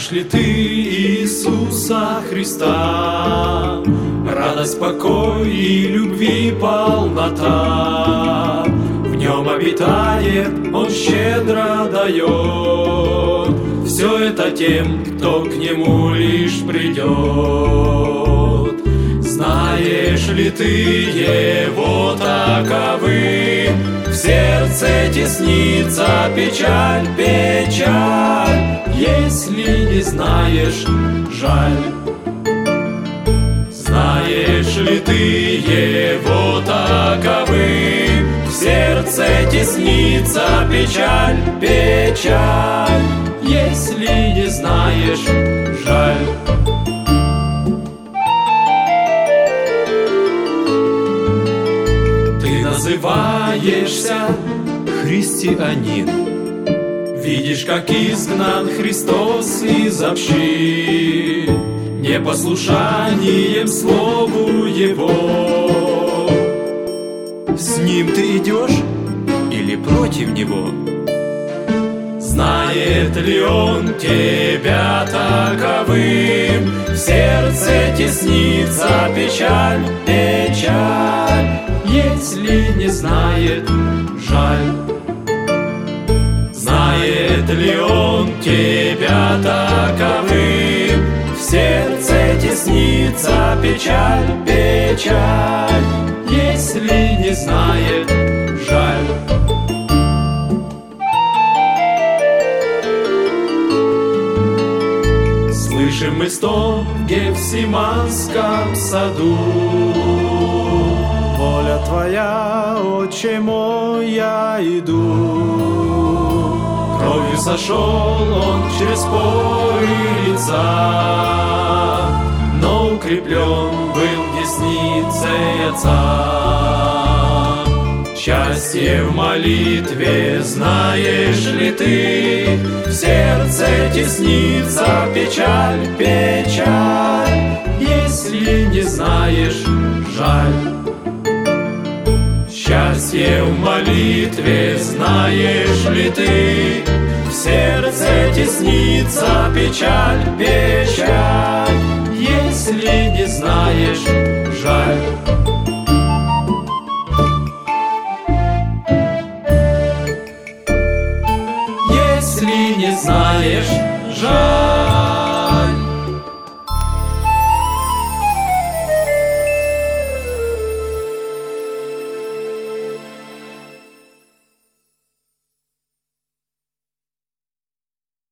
Знаешь ли ты Иисуса Христа? Радость, покой и любви полнота. В нем обитает, он щедро дает. Все это тем, кто к нему лишь придет. Знаешь ли ты его таковым? В сердце теснится печаль, печаль. Если не знаешь, жаль. Знаешь ли ты его таковым? В сердце теснится печаль, печаль. Если не знаешь, жаль. Ты называешься христианин, видишь, как изгнан Христос из общин непослушанием слову Его. С Ним ты идешь или против Него? Знает ли Он тебя таковым? В сердце теснится печаль, печаль. Если не знает, жаль. Знает ли Он тебя таковым? В сердце теснится печаль, печаль. Если не знает, жаль. Слышим мы стон в Гефсиманском саду. Воля Твоя, Отче мой, я иду. Кровью сошел он через поры лица, но укреплен был десницей Отца. Счастье в молитве знаешь ли ты? В сердце теснится печаль, печаль. Если не знаешь, жаль. Счастье в молитве знаешь ли ты? В сердце теснится печаль, печаль. Если не знаешь, жаль. Если не знаешь, жаль.